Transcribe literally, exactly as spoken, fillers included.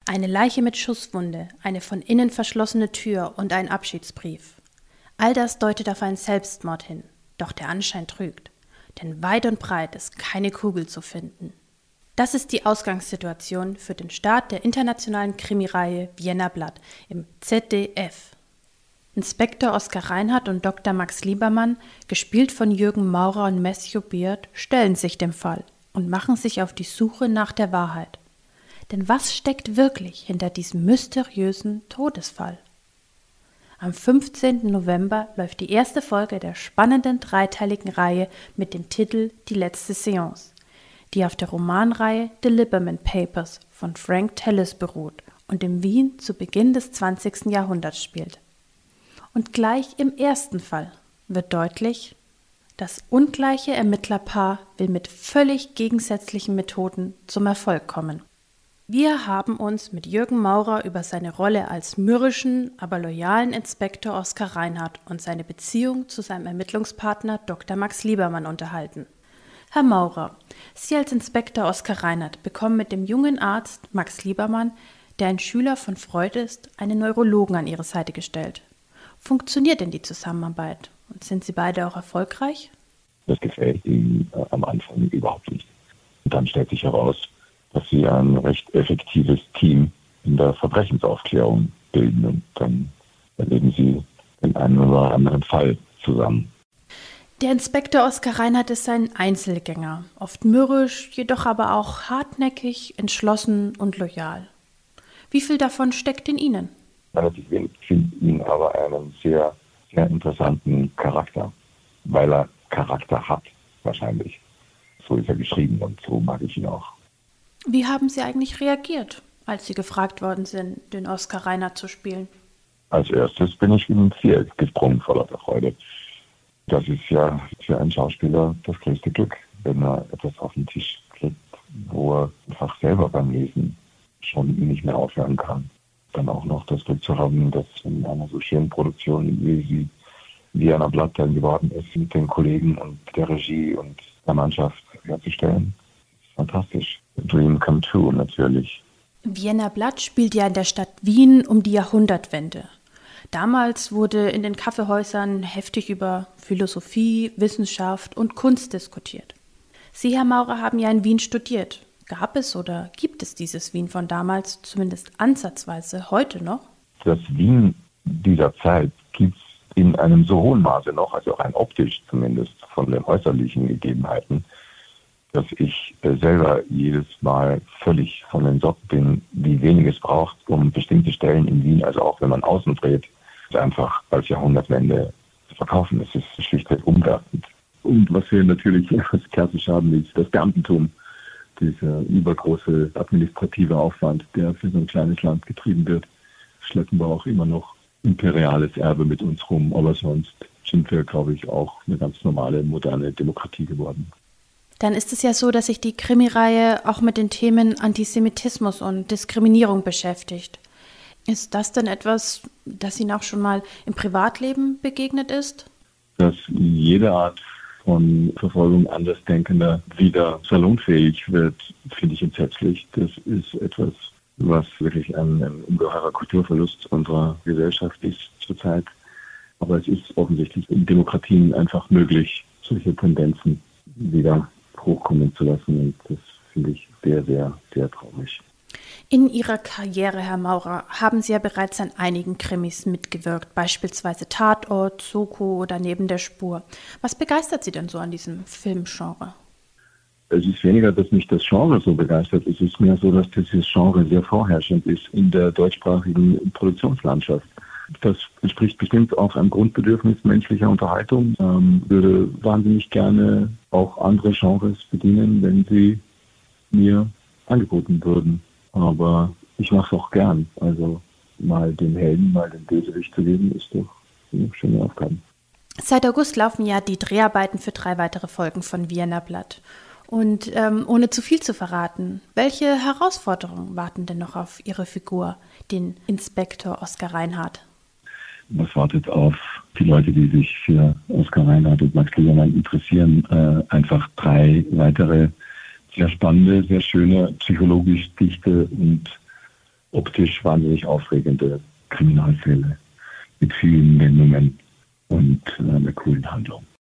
Eine Leiche mit Schusswunde, eine von innen verschlossene Tür und ein Abschiedsbrief. All das deutet auf einen Selbstmord hin, doch der Anschein trügt. Denn weit und breit ist keine Kugel zu finden. Das ist die Ausgangssituation für den Start der internationalen Krimireihe Wiener Blatt im Z D F. Inspektor Oskar Reinhardt und Doktor Max Liebermann, gespielt von Jürgen Maurer und Matthew Beard, stellen sich dem Fall und machen sich auf die Suche nach der Wahrheit. Denn was steckt wirklich hinter diesem mysteriösen Todesfall? Am fünfzehnten November läuft die erste Folge der spannenden dreiteiligen Reihe mit dem Titel Die letzte Seance, die auf der Romanreihe The Liberman Papers von Frank Tallis beruht und in Wien zu Beginn des zwanzigsten Jahrhunderts spielt. Und gleich im ersten Fall wird deutlich, das ungleiche Ermittlerpaar will mit völlig gegensätzlichen Methoden zum Erfolg kommen. Wir haben uns mit Jürgen Maurer über seine Rolle als mürrischen, aber loyalen Inspektor Oskar Reinhardt und seine Beziehung zu seinem Ermittlungspartner Doktor Max Liebermann unterhalten. Herr Maurer, Sie als Inspektor Oskar Reinhardt bekommen mit dem jungen Arzt Max Liebermann, der ein Schüler von Freud ist, einen Neurologen an Ihre Seite gestellt. Funktioniert denn die Zusammenarbeit? Und sind Sie beide auch erfolgreich? Das gefällt ihm äh, am Anfang überhaupt nicht. Und dann stellt sich heraus, dass sie ein recht effektives Team in der Verbrechensaufklärung bilden. Und dann erleben sie den einen oder anderen Fall zusammen. Der Inspektor Oskar Reinhardt ist ein Einzelgänger, oft mürrisch, jedoch aber auch hartnäckig, entschlossen und loyal. Wie viel davon steckt in Ihnen? Ich finde ihn aber einen sehr, sehr interessanten Charakter, weil er Charakter hat, wahrscheinlich. So ist er geschrieben und so mag ich ihn auch. Wie haben Sie eigentlich reagiert, als Sie gefragt worden sind, den Oskar Reinhardt zu spielen? Als erstes bin ich ins Viereck gesprungen vor lauter Freude. Das ist ja für einen Schauspieler das größte Glück, wenn er etwas auf den Tisch kriegt, wo er einfach selber beim Lesen schon nicht mehr aufhören kann. Dann auch noch das Glück zu haben, dass in einer so schönen Produktion, wie sie Wiener Blatt dann geworden ist, mit den Kollegen und der Regie und der Mannschaft herzustellen. Fantastisch. Dream come true natürlich. Wiener Blatt spielt ja in der Stadt Wien um die Jahrhundertwende. Damals wurde in den Kaffeehäusern heftig über Philosophie, Wissenschaft und Kunst diskutiert. Sie, Herr Maurer, haben ja in Wien studiert. Gab es oder gibt es dieses Wien von damals zumindest ansatzweise heute noch? Das Wien dieser Zeit gibt es in einem so hohen Maße noch, also rein optisch zumindest von den äußerlichen Gegebenheiten, dass ich selber jedes Mal völlig von den Socken bin, wie wenig es braucht, um bestimmte Stellen in Wien, also auch wenn man außen dreht, einfach als Jahrhundertwende zu verkaufen. Es ist schlichtweg umwerfend. Und was wir natürlich als klassisch haben, ist das Beamtentum. Dieser übergroße administrative Aufwand, der für so ein kleines Land getrieben wird, schleppen wir auch immer noch imperiales Erbe mit uns rum. Aber sonst sind wir, glaube ich, auch eine ganz normale, moderne Demokratie geworden. Dann ist es ja so, dass sich die Krimireihe auch mit den Themen Antisemitismus und Diskriminierung beschäftigt. Ist das denn etwas, das Ihnen auch schon mal im Privatleben begegnet ist? Dass jede Art von Verfolgung Andersdenkender wieder salonfähig wird, finde ich entsetzlich. Das ist etwas, was wirklich ein, ein ungeheurer Kulturverlust unserer Gesellschaft ist zurzeit. Aber es ist offensichtlich in Demokratien einfach möglich, solche Tendenzen wieder hochkommen zu lassen. Und das finde ich sehr, sehr, sehr traurig. In Ihrer Karriere, Herr Maurer, haben Sie ja bereits an einigen Krimis mitgewirkt, beispielsweise Tatort, Soko oder Neben der Spur. Was begeistert Sie denn so an diesem Filmgenre? Es ist weniger, dass mich das Genre so begeistert. Es ist mehr so, dass dieses Genre sehr vorherrschend ist in der deutschsprachigen Produktionslandschaft. Das entspricht bestimmt auch einem Grundbedürfnis menschlicher Unterhaltung. Ähm, würde wahnsinnig gerne auch andere Genres bedienen, wenn sie mir angeboten würden. Aber ich mache es auch gern. Also mal den Helden, mal den Bösewicht zu geben, ist doch eine schöne Aufgabe. Seit August laufen ja die Dreharbeiten für drei weitere Folgen von Wiener Blatt. Und ähm, ohne zu viel zu verraten, welche Herausforderungen warten denn noch auf Ihre Figur, den Inspektor Oskar Reinhardt? Was wartet auf die Leute, die sich für Oskar Reinhardt und Max Liebermann interessieren? Äh, einfach drei weitere sehr spannende, sehr schöne, psychologisch dichte und optisch wahnsinnig aufregende Kriminalfälle mit vielen Wendungen und äh, einer coolen Handlung.